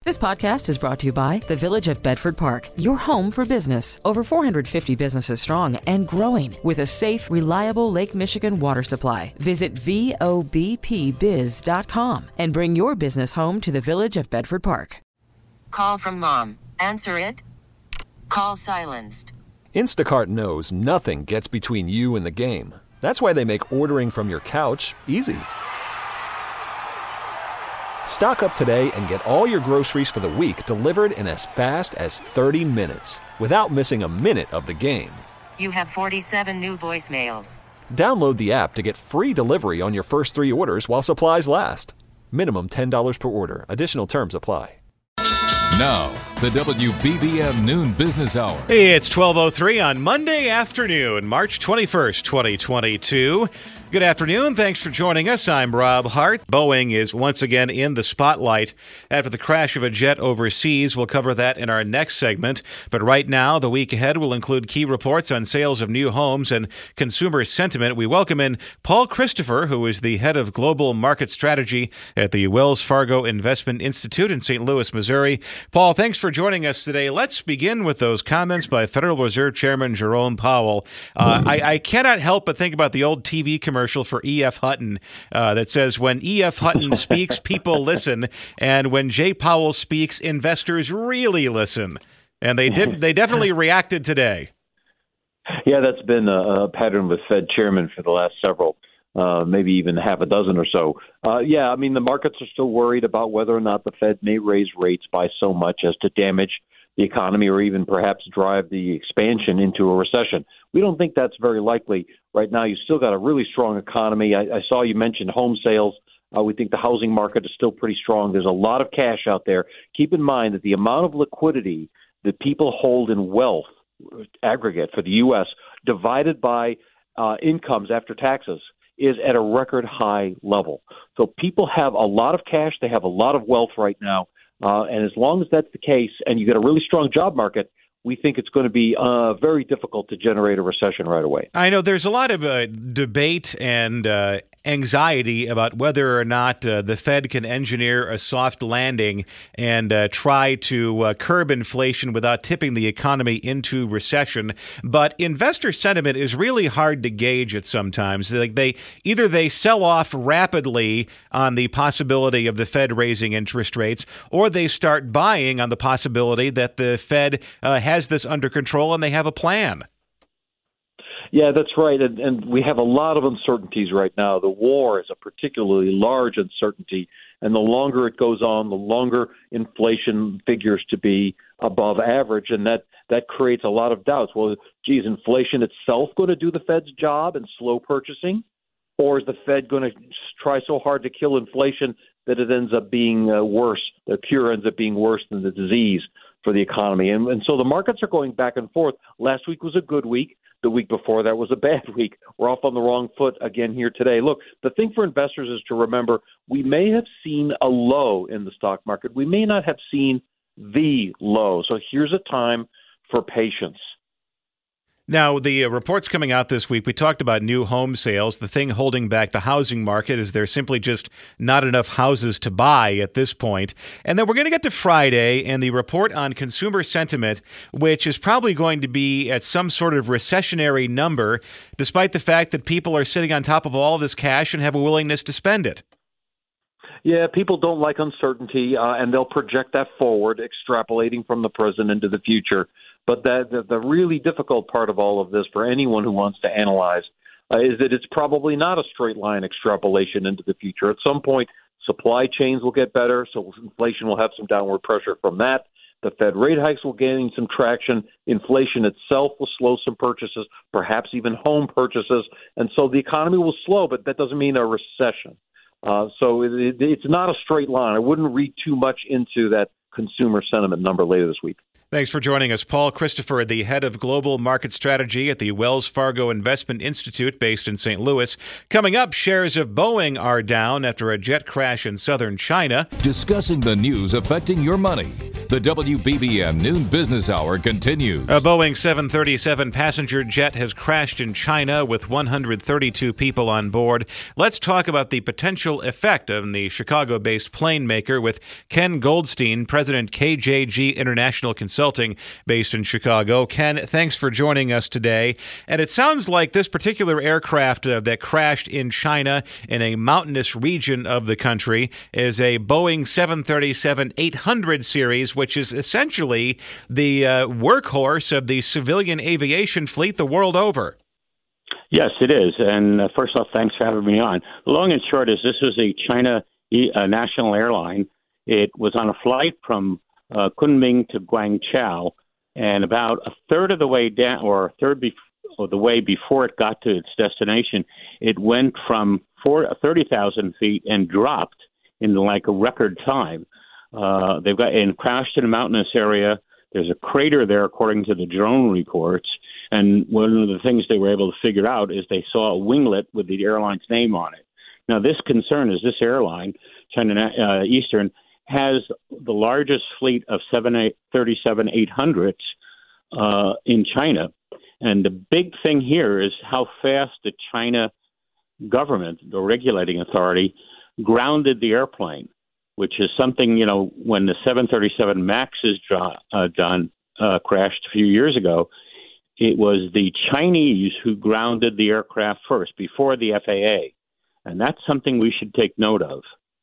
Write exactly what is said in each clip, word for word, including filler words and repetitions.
This podcast is brought to you by the Village of Bedford Park, your home for business. Over four hundred fifty businesses strong and growing with a safe, reliable Lake Michigan water supply. Visit V O B P biz dot com and bring your business home to the Village of Bedford Park. Call from mom. Answer it. Call silenced. Instacart knows nothing gets between you and the game. That's why they make ordering from your couch easy. Stock up today and get all your groceries for the week delivered in as fast as thirty minutes without missing a minute of the game. You have forty-seven new voicemails. Download the app to get free delivery on your first three orders while supplies last. Minimum ten dollars per order. Additional terms apply. Now, the W B B M Noon Business Hour. Hey, it's twelve oh three on Monday afternoon, March twenty-first, twenty twenty-two. Good afternoon. Thanks for joining us. I'm Rob Hart. Boeing is once again in the spotlight after the crash of a jet overseas. We'll cover that in our next segment. But right now, the week ahead will include key reports on sales of new homes and consumer sentiment. We welcome in Paul Christopher, who is the head of global market strategy at the Wells Fargo Investment Institute in Saint Louis, Missouri. Paul, thanks for joining us today. Let's begin with those comments by Federal Reserve Chairman Jerome Powell. Uh, I, I cannot help but think about the old T V commercial for E F. Hutton uh, that says, when E F. Hutton speaks, people listen, and when Jay Powell speaks, investors really listen. And they did. They definitely reacted today. Yeah, that's been a, a pattern with Fed chairmen for the last several, uh, maybe even half a dozen or so. Uh, yeah, I mean, the markets are still worried about whether or not the Fed may raise rates by so much as to damage the economy or even perhaps drive the expansion into a recession. We don't think that's very likely. Right now, you've still got a really strong economy. I, I saw you mentioned home sales. Uh, we think the housing market is still pretty strong. There's a lot of cash out there. Keep in mind that the amount of liquidity that people hold in wealth aggregate for the U S divided by uh, incomes after taxes is at a record high level. So people have a lot of cash. They have a lot of wealth right now. Uh, and as long as that's the case and you get a really strong job market, we think it's going to be uh, very difficult to generate a recession right away. I know there's a lot of uh, debate and uh, anxiety about whether or not uh, the Fed can engineer a soft landing and uh, try to uh, curb inflation without tipping the economy into recession. But investor sentiment is really hard to gauge at sometimes. Like they either they sell off rapidly on the possibility of the Fed raising interest rates, or they start buying on the possibility that the Fed uh, has this under control and they have a plan. Yeah, that's right. And, and we have a lot of uncertainties right now. The war is a particularly large uncertainty. And the longer it goes on, the longer inflation figures to be above average. And that, that creates a lot of doubts. Well, geez, inflation itself going to do the Fed's job and slow purchasing? Or is the Fed going to try so hard to kill inflation that it ends up being uh, worse? The cure ends up being worse than the disease for the economy. And, and so the markets are going back and forth. Last week was a good week. The week before that was a bad week. We're off on the wrong foot again here today. Look, the thing for investors is to remember we may have seen a low in the stock market. We may not have seen the low. So here's a time for patience. Now, the uh, reports coming out this week, we talked about new home sales. The thing holding back the housing market is there's simply just not enough houses to buy at this point. And then we're going to get to Friday and the report on consumer sentiment, which is probably going to be at some sort of recessionary number, despite the fact that people are sitting on top of all this cash and have a willingness to spend it. Yeah, people don't like uncertainty, uh, and they'll project that forward, extrapolating from the present into the future. But the, the, the really difficult part of all of this for anyone who wants to analyze uh, is that it's probably not a straight line extrapolation into the future. At some point, supply chains will get better, so inflation will have some downward pressure from that. The Fed rate hikes will gain some traction. Inflation itself will slow some purchases, perhaps even home purchases. And so the economy will slow, but that doesn't mean a recession. Uh, so it, it, it's not a straight line. I wouldn't read too much into that consumer sentiment number later this week. Thanks for joining us, Paul Christopher, the head of global market strategy at the Wells Fargo Investment Institute based in Saint Louis. Coming up, shares of Boeing are down after a jet crash in southern China. Discussing the news affecting your money. The W B B M Noon Business Hour continues. A Boeing seven thirty-seven passenger jet has crashed in China with one hundred thirty-two people on board. Let's talk about the potential effect on the Chicago-based plane maker with Ken Goldstein, President K J G International Consulting, based in Chicago. Ken, thanks for joining us today. And it sounds like this particular aircraft uh, that crashed in China in a mountainous region of the country is a Boeing seven thirty-seven eight hundred series, which is essentially the uh, workhorse of the civilian aviation fleet the world over. Yes, it is. And uh, first off, thanks for having me on. The long and short is this was a China uh, national airline. It was on a flight from uh, Kunming to Guangzhou, and about a third of the way down, or a third be- or the way before it got to its destination, it went from four, thirty thousand feet and dropped in like a record time. Uh, they've got and crashed in a mountainous area. There's a crater there, according to the drone reports. And one of the things they were able to figure out is they saw a winglet with the airline's name on it. Now, this concern is this airline, China uh, Eastern, has the largest fleet of seven thirty-seven eight hundreds uh, in China. And the big thing here is how fast the China government, the regulating authority, grounded the airplane, which is something, you know, when the seven thirty-seven MAX is uh, done, uh, crashed a few years ago, it was the Chinese who grounded the aircraft first, before the F A A. And that's something we should take note of.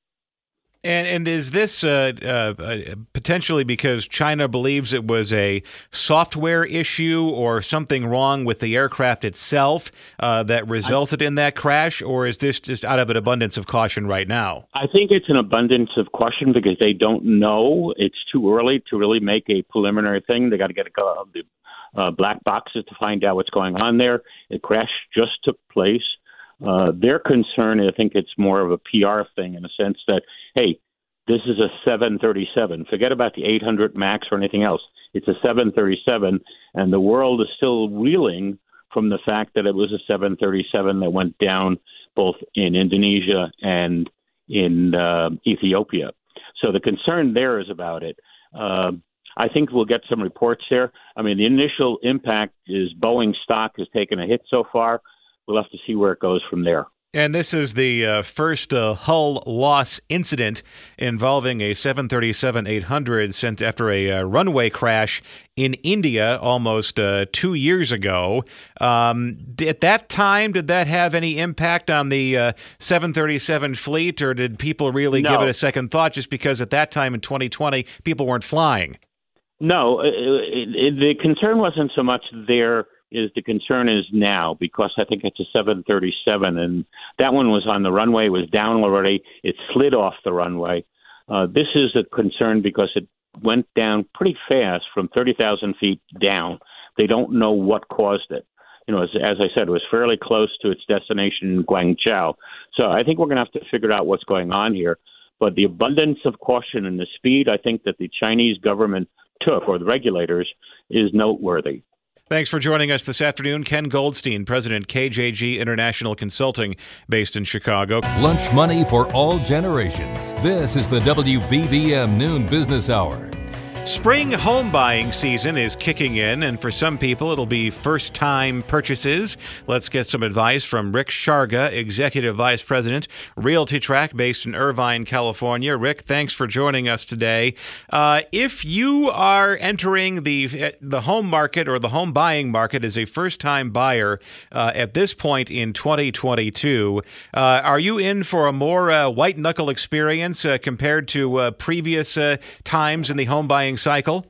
And, and is this uh, uh, potentially because China believes it was a software issue or something wrong with the aircraft itself uh, that resulted in that crash, or is this just out of an abundance of caution right now? I think it's an abundance of caution because they don't know. It's too early to really make a preliminary thing. They got to get uh, the uh, black boxes to find out what's going on there. The crash just took place. Uh, their concern, I think it's more of a P R thing in a sense that, hey, this is a seven thirty-seven. Forget about the eight hundred MAX or anything else. It's a seven thirty-seven, and the world is still reeling from the fact that it was a seven thirty-seven that went down both in Indonesia and in uh, Ethiopia. So the concern there is about it. Uh, I think we'll get some reports there. I mean, the initial impact is Boeing stock has taken a hit so far. We'll have to see where it goes from there. And this is the uh, first uh, hull loss incident involving a seven thirty-seven eight hundred sent after a uh, runway crash in India almost uh, two years ago. Um, at that time, did that have any impact on the uh, seven thirty-seven fleet, or did people really No. give it a second thought just because at that time in twenty twenty, people weren't flying? No, it, it, it, the concern wasn't so much there. Is the concern is now, because I think it's a seven thirty-seven, and that one was on the runway, was down already. It slid off the runway. Uh, this is a concern because it went down pretty fast from thirty thousand feet down. They don't know what caused it. You know, as, as I said, it was fairly close to its destination in Guangzhou. So I think we're going to have to figure out what's going on here. But the abundance of caution and the speed I think that the Chinese government took, or the regulators, is noteworthy. Thanks for joining us this afternoon. Ken Goldstein, President K J G International Consulting, based in Chicago. Lunch money for all generations. This is the W B B M Noon Business Hour. Spring home buying season is kicking in, and for some people, it'll be first-time purchases. Let's get some advice from Rick Sharga, Executive Vice President, Realty Track, based in Irvine, California. Rick, thanks for joining us today. Uh, if you are entering the the home market or the home buying market as a first-time buyer uh, at this point in twenty twenty-two, uh, are you in for a more uh, white-knuckle experience uh, compared to uh, previous uh, times in the home buying cycle?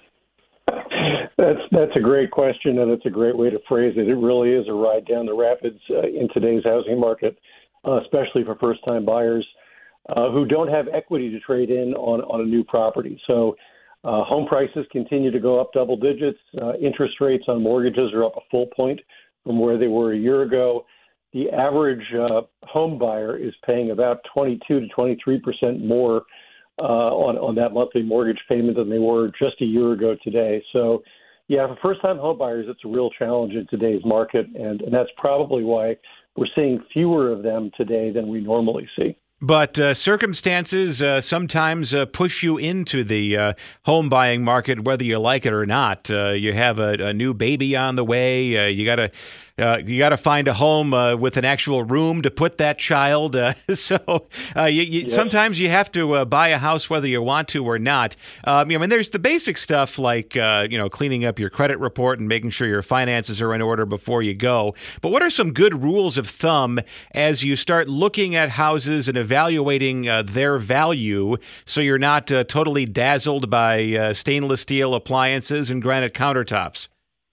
That's that's a great question, and it's a great way to phrase it. It really is a ride down the rapids uh, in today's housing market, uh, especially for first-time buyers uh, who don't have equity to trade in on, on a new property. So uh, home prices continue to go up double digits. Uh, interest rates on mortgages are up a full point from where they were a year ago. The average uh, home buyer is paying about twenty-two to twenty-three percent more Uh, on, on that monthly mortgage payment than they were just a year ago today. So, yeah, for first-time home buyers, it's a real challenge in today's market, and, and that's probably why we're seeing fewer of them today than we normally see. But uh, circumstances uh, sometimes uh, push you into the uh, home buying market, whether you like it or not. Uh, you have a, a new baby on the way. Uh, you gotta uh, you gotta find a home uh, with an actual room to put that child. Uh, so uh, you, you, yes. sometimes you have to uh, buy a house whether you want to or not. Um, I mean, there's the basic stuff like uh, you know cleaning up your credit report and making sure your finances are in order before you go. But what are some good rules of thumb as you start looking at houses and evaluating uh, their value, so you're not uh, totally dazzled by uh, stainless steel appliances and granite countertops?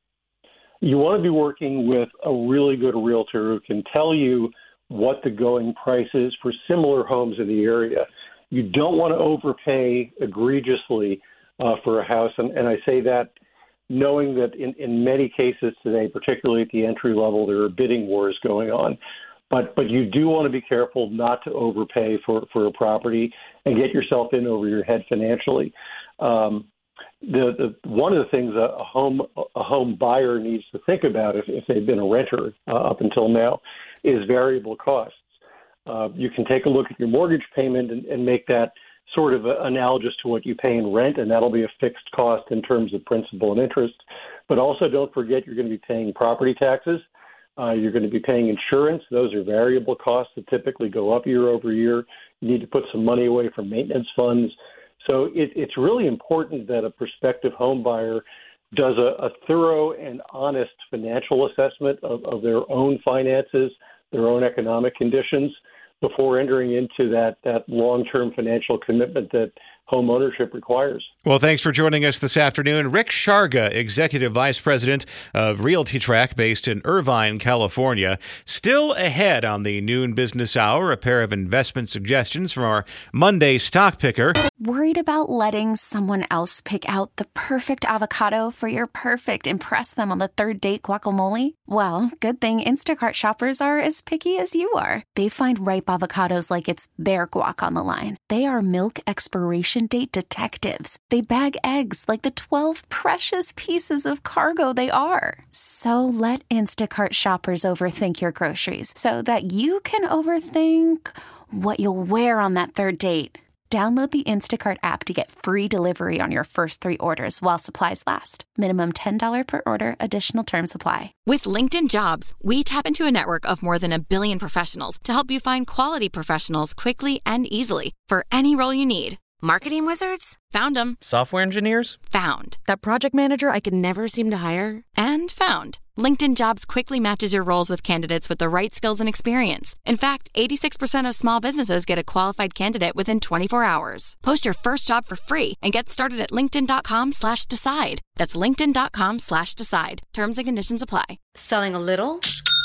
You want to be working with a really good realtor who can tell you what the going price is for similar homes in the area. You don't want to overpay egregiously uh, for a house, and, and I say that knowing that in, in many cases today, particularly at the entry level, there are bidding wars going on. But but you do want to be careful not to overpay for, for a property and get yourself in over your head financially. Um, the, the one of the things a, a home a home buyer needs to think about if, if they've been a renter uh, up until now is variable costs. Uh, you can take a look at your mortgage payment and, and make that sort of analogous to what you pay in rent, and that'll be a fixed cost in terms of principal and interest. But also don't forget you're going to be paying property taxes. Uh, you're going to be paying insurance. Those are variable costs that typically go up year over year. You need to put some money away for maintenance funds. So it, it's really important that a prospective home buyer does a, a thorough and honest financial assessment of, of their own finances, their own economic conditions, before entering into that, that long-term financial commitment that home ownership requires. Well, thanks for joining us this afternoon. Rick Sharga, Executive Vice President of RealtyTrac based in Irvine, California. Still ahead on the Noon Business Hour, a pair of investment suggestions from our Monday stock picker. Worried about letting someone else pick out the perfect avocado for your perfect impress them on the third date guacamole? Well, good thing Instacart shoppers are as picky as you are. They find ripe avocados like it's their guac on the line. They are milk expiration date detectives. They bag eggs like the twelve precious pieces of cargo they are. So let Instacart shoppers overthink your groceries so that you can overthink what you'll wear on that third date. Download the Instacart app to get free delivery on your first three orders while supplies last. Minimum ten dollars per order. Additional terms apply. With LinkedIn Jobs, we tap into a network of more than a billion professionals to help you find quality professionals quickly and easily for any role you need. Marketing wizards? Found them. Software engineers? Found. That project manager I could never seem to hire? And found. LinkedIn Jobs quickly matches your roles with candidates with the right skills and experience. In fact, eighty-six percent of small businesses get a qualified candidate within twenty-four hours. Post your first job for free and get started at linkedin.com slash decide. That's linkedin.com slash decide. Terms and conditions apply. Selling a little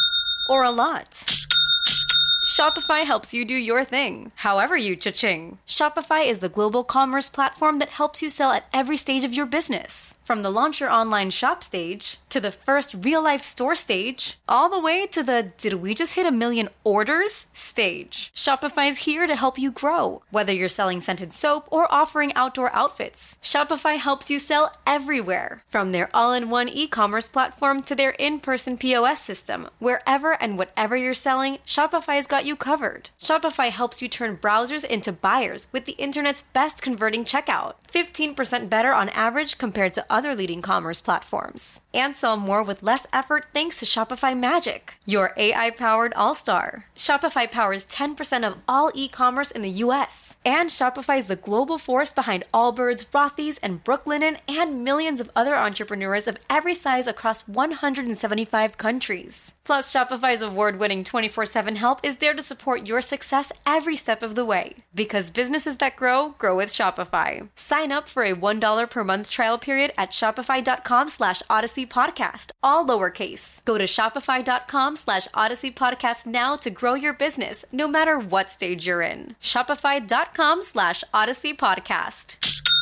or a lot? Shopify helps you do your thing, however you cha-ching. Shopify is the global commerce platform that helps you sell at every stage of your business. From the launch your online shop stage, to the first real-life store stage, all the way to the did we just hit a million orders stage. Shopify's here to help you grow. Whether you're selling scented soap or offering outdoor outfits, Shopify helps you sell everywhere. From their all-in-one e-commerce platform to their in-person P O S system, wherever and whatever you're selling, Shopify's got you covered. Shopify helps you turn browsers into buyers with the internet's best converting checkout. fifteen percent better on average compared to other leading commerce platforms. And sell more with less effort thanks to Shopify Magic, your A I-powered all-star. Shopify powers ten percent of all e-commerce in the U S. And Shopify is the global force behind Allbirds, Rothy's, and Brooklinen, and millions of other entrepreneurs of every size across one hundred seventy-five countries. Plus, Shopify's award-winning twenty-four seven help is there to support your success every step of the way. Because businesses that grow, grow with Shopify. Sign up for a one dollar per month trial period at shopify.com slash Odyssey Podcast, all lowercase. Go to shopify.com slash Odyssey Podcast now to grow your business, no matter what stage you're in. Shopify.com slash Odyssey Podcast.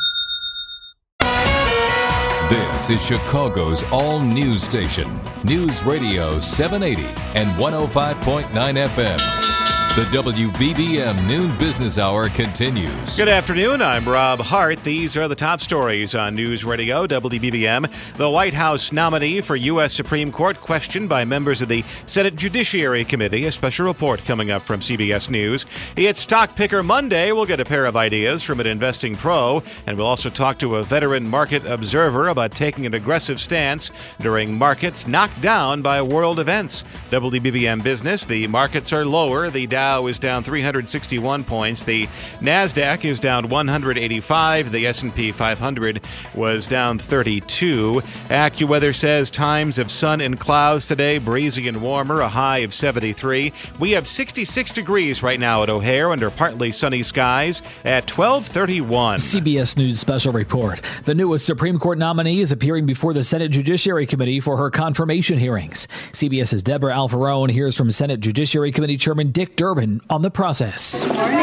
This is Chicago's all-news station, News Radio seven eighty and one oh five point nine F M. The W B B M Noon Business Hour continues. Good afternoon. I'm Rob Hart. These are the top stories on News Radio W B B M. The White House nominee for U S Supreme Court questioned by members of the Senate Judiciary Committee. A special report coming up from C B S News. It's Stock Picker Monday. We'll get a pair of ideas from an investing pro, and we'll also talk to a veteran market observer about taking an aggressive stance during markets knocked down by world events. W B B M Business. The markets are lower. The Dow is down three hundred sixty-one points. The NASDAQ is down one hundred eighty-five. The S and P five hundred was down thirty-two. AccuWeather says times of sun and clouds today, breezy and warmer, a high of seventy-three. We have sixty-six degrees right now at O'Hare under partly sunny skies at twelve thirty-one. C B S News special report. The newest Supreme Court nominee is appearing before the Senate Judiciary Committee for her confirmation hearings. CBS's Deborah Alfarone hears from Senate Judiciary Committee Chairman Dick Durbin on the process.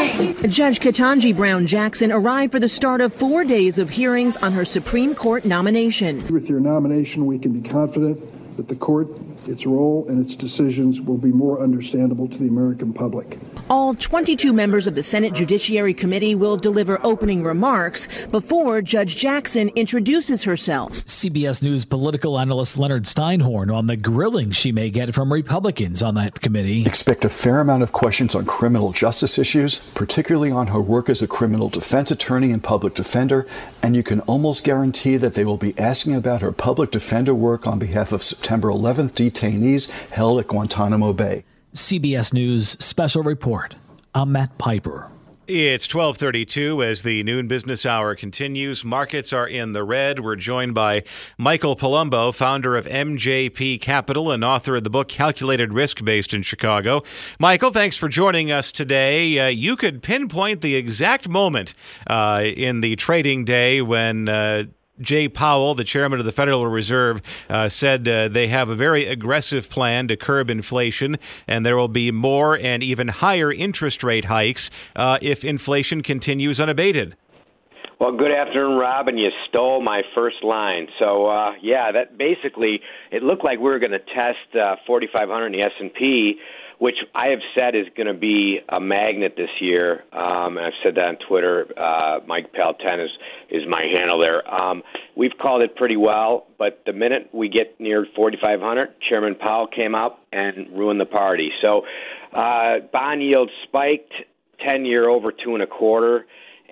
Judge Ketanji Brown Jackson arrived for the start of four days of hearings on her Supreme Court nomination. With your nomination, we can be confident that the court, its role, and its decisions will be more understandable to the American public. All twenty-two members of the Senate Judiciary Committee will deliver opening remarks before Judge Jackson introduces herself. C B S News political analyst Leonard Steinhorn on the grilling she may get from Republicans on that committee. Expect a fair amount of questions on criminal justice issues, particularly on her work as a criminal defense attorney and public defender, and you can almost guarantee that they will be asking about her public defender work on behalf of September eleventh detainees held at Guantanamo Bay. C B S News special report. I'm Matt Piper. It's twelve thirty-two as the noon business hour continues. Markets are in the red. We're joined by Michael Palumbo, founder of M J P Capital and author of the book Calculated Risk, based in Chicago. Michael, thanks for joining us today. Uh, you could pinpoint the exact moment uh, in the trading day when uh, Jay Powell, the chairman of the Federal Reserve, uh, said uh, they have a very aggressive plan to curb inflation, and there will be more and even higher interest rate hikes uh, if inflation continues unabated. Well, good afternoon, Rob, and you stole my first line. So, uh, yeah, that basically, it looked like we were going to test uh, forty-five hundred in the S and P, which I have said is going to be a magnet this year. Um, and I've said that on Twitter. Uh, Mike Pal ten is, is my handle there. Um, we've called it pretty well, but the minute we get near forty-five hundred, Chairman Powell came up and ruined the party. So uh, bond yields spiked, ten-year over two and a quarter.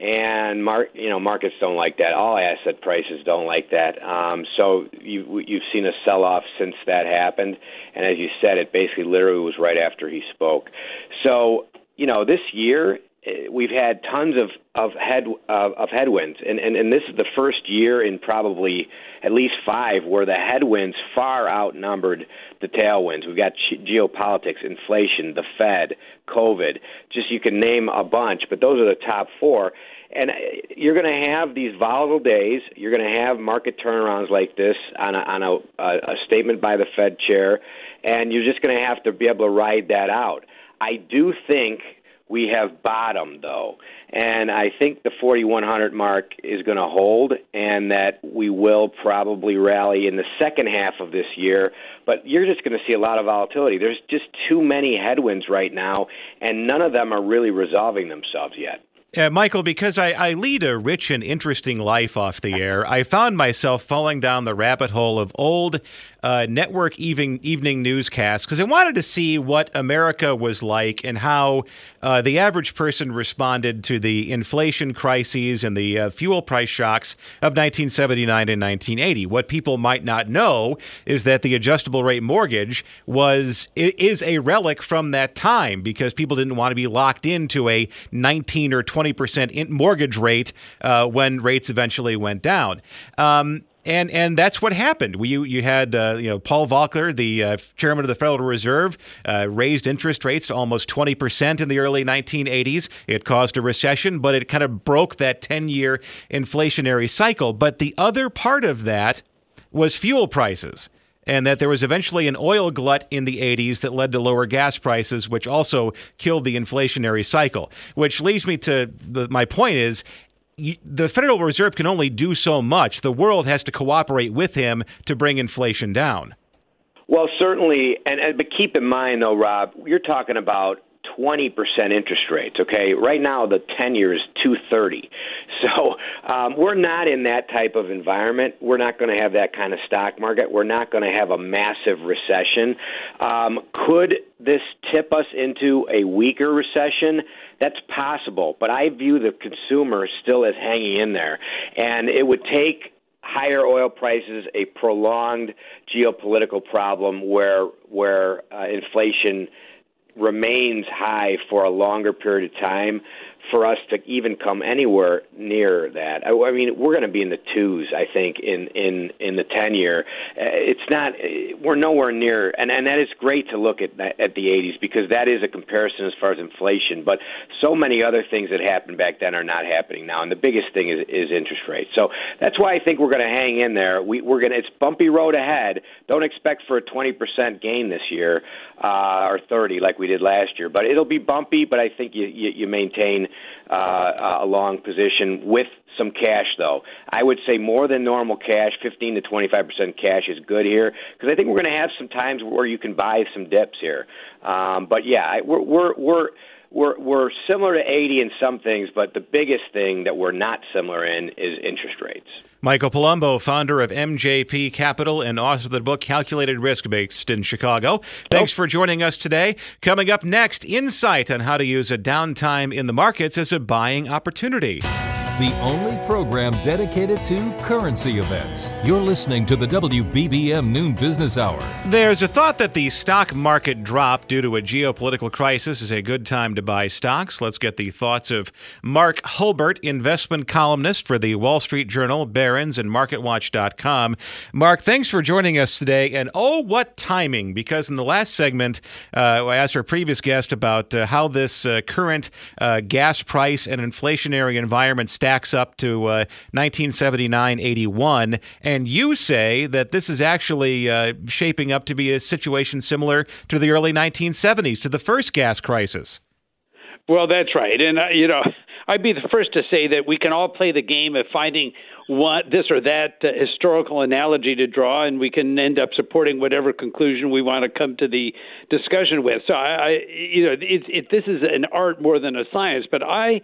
And mar- you know, markets don't like that. All asset prices don't like that. Um, so you, you've seen a sell-off since that happened. And as you said, it basically literally was right after he spoke. So, you know, this year we've had tons of of head uh, of headwinds, and, and and this is the first year in probably at least five where the headwinds far outnumbered the tailwinds. We've got geopolitics, inflation, the Fed, COVID. Just you can name a bunch, but those are the top four. And you're going to have these volatile days. You're going to have market turnarounds like this on a, on a, a statement by the Fed chair, and you're just going to have to be able to ride that out. I do think we have bottomed, though, and I think the forty-one hundred mark is going to hold, and that we will probably rally in the second half of this year, but you're just going to see a lot of volatility. There's just too many headwinds right now, and none of them are really resolving themselves yet. Uh, Michael, because I, I lead a rich and interesting life off the air, I found myself falling down the rabbit hole of old uh, network evening, evening newscasts because I wanted to see what America was like and how uh, the average person responded to the inflation crises and the uh, fuel price shocks of nineteen seventy-nine and nineteen eighty. What people might not know is that the adjustable rate mortgage was is a relic from that time because people didn't want to be locked into a nineteen or twenty percent mortgage rate uh, when rates eventually went down. Um, and and that's what happened. We, you you had uh, you know Paul Volcker, the uh, chairman of the Federal Reserve, uh, raised interest rates to almost twenty percent in the early nineteen eighties. It caused a recession, but it kind of broke that ten-year inflationary cycle. But the other part of that was fuel prices, and that there was eventually an oil glut in the eighties that led to lower gas prices, which also killed the inflationary cycle. Which leads me to the, my point is, you, the Federal Reserve can only do so much. The world has to cooperate with him to bring inflation down. Well, certainly, and, and but keep in mind, though, Rob, you're talking about twenty percent interest rates, okay? Right now, the ten-year is two thirty. So um, we're not in that type of environment. We're not going to have that kind of stock market. We're not going to have a massive recession. Um, could this tip us into a weaker recession? That's possible, but I view the consumer still as hanging in there. And it would take higher oil prices, a prolonged geopolitical problem where where uh, inflation remains high for a longer period of time for us to even come anywhere near that. I, I mean, we're going to be in the twos, I think, in, in, in the ten-year. It's not – we're nowhere near – and and that is great to look at at the eighties because that is a comparison as far as inflation. But so many other things that happened back then are not happening now, and the biggest thing is, is interest rates. So that's why I think we're going to hang in there. We, we're going to – it's bumpy road ahead. Don't expect for a twenty percent gain this year uh, or thirty like we did last year. But it'll be bumpy, but I think you, you, you maintain – Uh, a long position with some cash, though. I would say more than normal cash, fifteen to twenty-five percent cash is good here because I think we're going to have some times where you can buy some dips here. Um, but yeah, I, we're we're we're we're we're similar to eighty in some things, but the biggest thing that we're not similar in is interest rates. Michael Palumbo, founder of M J P Capital and author of the book Calculated Risk, based in Chicago. Thanks for joining us today. Coming up next, insight on how to use a downtime in the markets as a buying opportunity. The only program dedicated to currency events. You're listening to the W B B M Noon Business Hour. There's a thought that the stock market drop due to a geopolitical crisis is a good time to buy stocks. Let's get the thoughts of Mark Hulbert, investment columnist for the Wall Street Journal, Barron's, and Market Watch dot com. Mark, thanks for joining us today. And oh, what timing, because in the last segment, uh, I asked our previous guest about uh, how this uh, current uh, gas price and inflationary environment stacks up to uh, nineteen seventy-nine eighty-one, and you say that this is actually uh, shaping up to be a situation similar to the early nineteen seventies, to the first gas crisis. Well, that's right. And, uh, you know, I'd be the first to say that we can all play the game of finding one, this or that uh, historical analogy to draw, and we can end up supporting whatever conclusion we want to come to the discussion with. So, I, I you know, it, it, this is an art more than a science, but I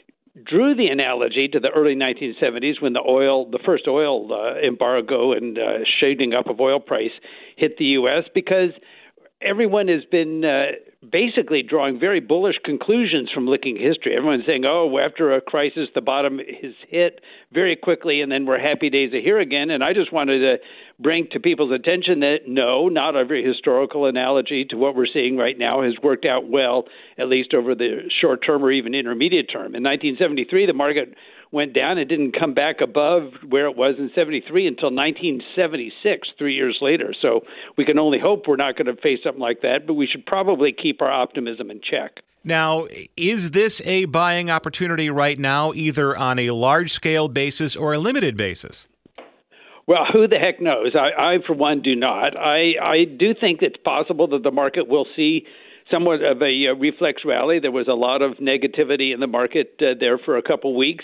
drew the analogy to the early nineteen seventies when the oil, the first oil uh, embargo and uh, shading up of oil price hit the U S because everyone has been uh, basically drawing very bullish conclusions from looking at history. Everyone's saying, oh, after a crisis, the bottom is hit very quickly, and then we're happy days are here again. And I just wanted to bring to people's attention that, no, not every historical analogy to what we're seeing right now has worked out well, at least over the short term or even intermediate term. In nineteen seventy-three, the market went down. It didn't come back above where it was in seventy-three until nineteen seventy-six, three years later. So we can only hope we're not going to face something like that, but we should probably keep our optimism in check. Now, is this a buying opportunity right now, either on a large-scale basis or a limited basis? Well, who the heck knows? I, I for one, do not. I, I do think it's possible that the market will see somewhat of a uh, reflex rally. There was a lot of negativity in the market uh, there for a couple weeks.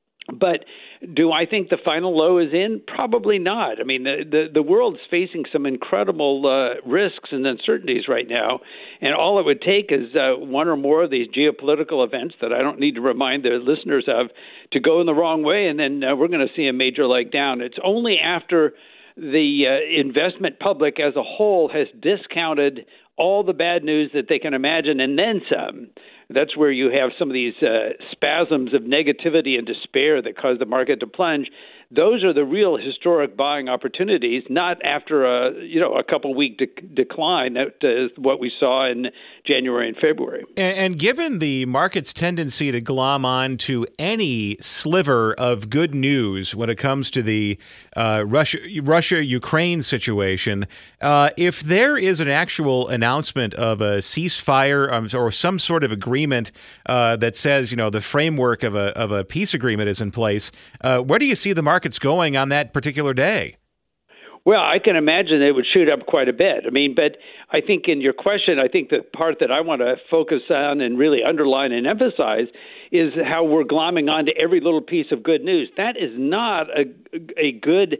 But do I think the final low is in? Probably not. I mean, the the, the world's facing some incredible uh, risks and uncertainties right now, and all it would take is uh, one or more of these geopolitical events that I don't need to remind the listeners of to go in the wrong way, and then uh, we're going to see a major leg down. It's only after the uh, investment public as a whole has discounted all the bad news that they can imagine and then some. That's where you have some of these uh, spasms of negativity and despair that cause the market to plunge. Those are the real historic buying opportunities, not after a you know a couple week de- decline that is what we saw in January and February. And, and given the market's tendency to glom on to any sliver of good news when it comes to the uh, Russia Russia Ukraine situation, uh, if there is an actual announcement of a ceasefire um, or some sort of agreement uh, that says you know the framework of a of a peace agreement is in place, uh, where do you see the market markets going on that particular day? Well, I can imagine it would shoot up quite a bit. I mean, but I think in your question, I think the part that I want to focus on and really underline and emphasize is how we're glomming onto every little piece of good news. That is not a, a good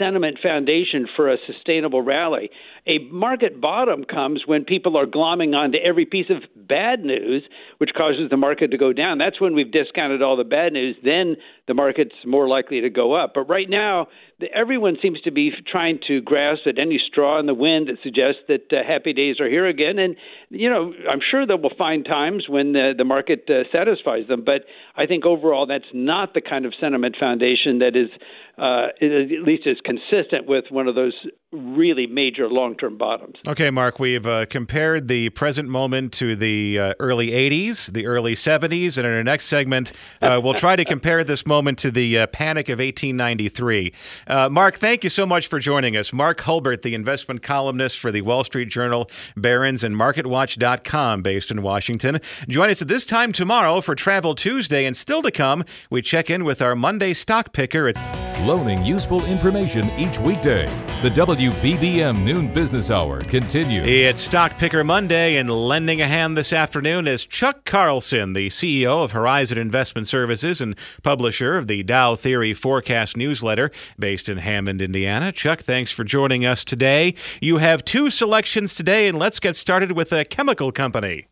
sentiment foundation for a sustainable rally. A market bottom comes when people are glomming onto every piece of bad news, which causes the market to go down. That's when we've discounted all the bad news. Then the market's more likely to go up. But right now, the, everyone seems to be trying to grasp at any straw in the wind that suggests that uh, happy days are here again. And, you know, I'm sure they will find times when the, the market uh, satisfies them. But I think overall that's not the kind of sentiment foundation that is uh, at least is consistent with one of those really major long-term bottoms. Okay, Mark, we've uh, compared the present moment to the uh, early eighties, the early seventies, and in our next segment, uh, we'll try to compare this moment to the uh, panic of eighteen ninety-three. Uh, Mark, thank you so much for joining us. Mark Hulbert, the investment columnist for the Wall Street Journal, Barron's, and Market Watch dot com, based in Washington. Join us at this time tomorrow for Travel Tuesday, and still to come, we check in with our Monday stock picker. At Loaning useful information each weekday. The W B B M Noon Business Hour continues. It's Stock Picker Monday, and lending a hand this afternoon is Chuck Carlson, the C E O of Horizon Investment Services and publisher of the Dow Theory Forecast newsletter based in Hammond, Indiana. Chuck, thanks for joining us today. You have two selections today, and let's get started with a chemical company.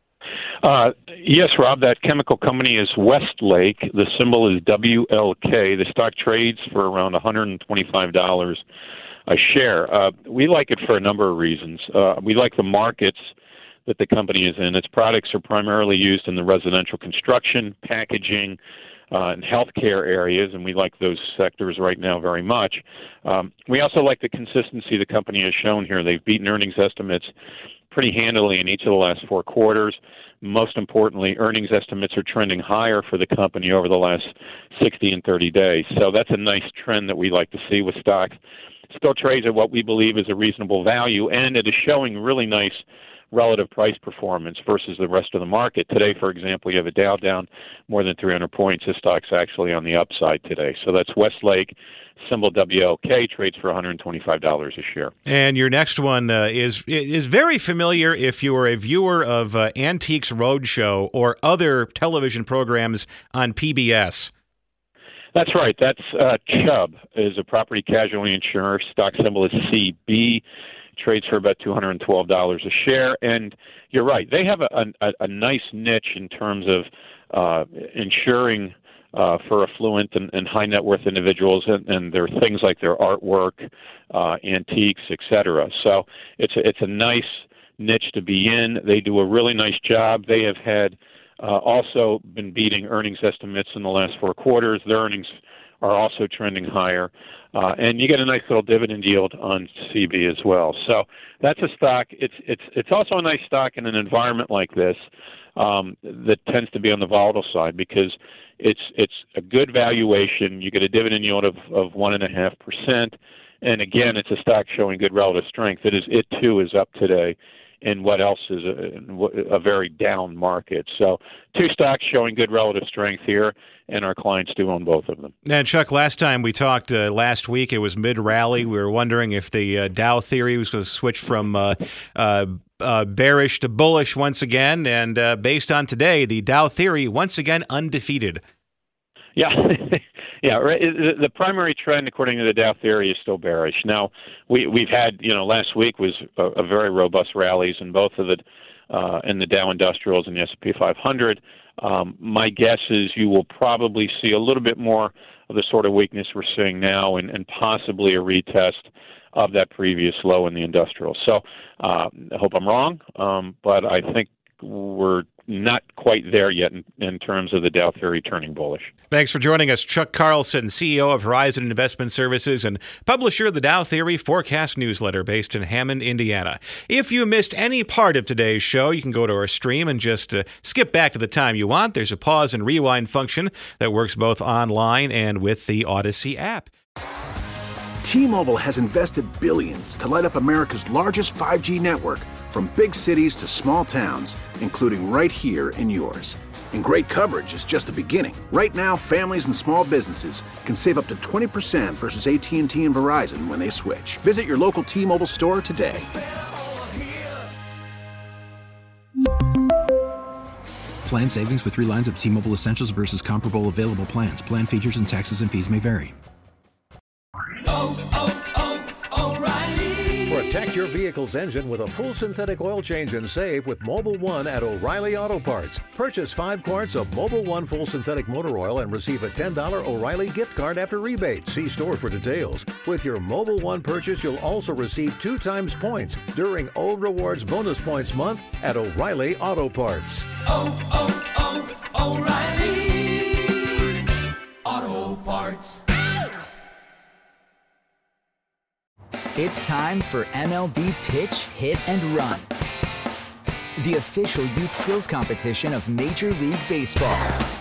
Uh, yes, Rob, that chemical company is Westlake. The symbol is W L K. The stock trades for around one hundred twenty-five dollars a share. Uh, we like it for a number of reasons. Uh, we like the markets that the company is in. Its products are primarily used in the residential construction, packaging, uh, and healthcare areas, and we like those sectors right now very much. Um, we also like the consistency the company has shown here. They've beaten earnings estimates pretty handily in each of the last four quarters. Most importantly, earnings estimates are trending higher for the company over the last sixty and thirty days. So that's a nice trend that we like to see with stocks. Still trades at what we believe is a reasonable value, and it is showing really nice relative price performance versus the rest of the market. Today, for example, you have a Dow down more than three hundred points. This stock's actually on the upside today. So that's Westlake, symbol W L K, trades for one hundred twenty-five dollars a share. And your next one uh, is is very familiar if you are a viewer of uh, Antiques Roadshow or other television programs on P B S. That's right. That's uh, Chubb, is a property casualty insurer. Stock symbol is C B. Trades for about two hundred twelve dollars a share. And you're right. They have a, a, a nice niche in terms of uh, insuring uh, for affluent and, and high net worth individuals. And, and there are things like their artwork, uh, antiques, et cetera. So it's a, it's a nice niche to be in. They do a really nice job. They have had Uh, also been beating earnings estimates in the last four quarters. Their earnings are also trending higher. Uh, and you get a nice little dividend yield on C B as well. So that's a stock. It's it's it's also a nice stock in an environment like this um, that tends to be on the volatile side because it's it's a good valuation. You get a dividend yield of, of one and a half percent. And again, it's a stock showing good relative strength. It is it too is up today in what else is a, a very down market. So two stocks showing good relative strength here, and our clients do own both of them. And Chuck, last time we talked uh, last week, it was mid-rally. We were wondering if the uh, Dow theory was going to switch from uh, uh, uh, bearish to bullish once again. And uh, based on today, the Dow theory once again undefeated. Yeah. Yeah, the primary trend, according to the Dow theory, is still bearish. Now, we, we've had, you know, last week was a, a very robust rallies in both of the, uh, in the Dow Industrials and the S and P five hundred. Um, my guess is you will probably see a little bit more of the sort of weakness we're seeing now, and, and possibly a retest of that previous low in the industrial. So uh, I hope I'm wrong, um, but I think we're not quite there yet in, in terms of the Dow theory turning bullish. Thanks for joining us, Chuck Carlson, C E O of Horizon Investment Services and publisher of the Dow Theory Forecast newsletter based in Hammond, Indiana. If you missed any part of today's show, you can go to our stream and just uh, skip back to the time you want. There's a pause and rewind function that works both online and with the Odyssey app. T-Mobile has invested billions to light up America's largest five G network, from big cities to small towns, including right here in yours. And great coverage is just the beginning. Right now, families and small businesses can save up to twenty percent versus A T and T and Verizon when they switch. Visit your local T-Mobile store today. Plan savings with three lines of T-Mobile Essentials versus comparable available plans. Plan features and taxes and fees may vary. oh, oh, O'Reilly. Protect your vehicle's engine with a full synthetic oil change and save with Mobil one at O'Reilly Auto Parts. Purchase five quarts of Mobil one full synthetic motor oil and receive a ten dollars O'Reilly gift card after rebate. See store for details. With your Mobil one purchase, you'll also receive two times points during O Rewards Bonus Points Month at O'Reilly Auto Parts. Oh, oh, oh, O'Reilly Auto Parts. It's time for M L B Pitch, Hit, and Run, the official youth skills competition of Major League Baseball.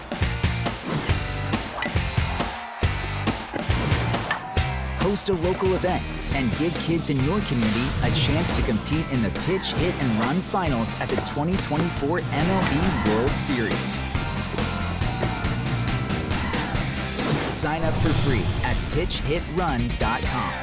Host a local event and give kids in your community a chance to compete in the Pitch, Hit, and Run finals at the twenty twenty-four M L B World Series. Sign up for free at pitch hit run dot com.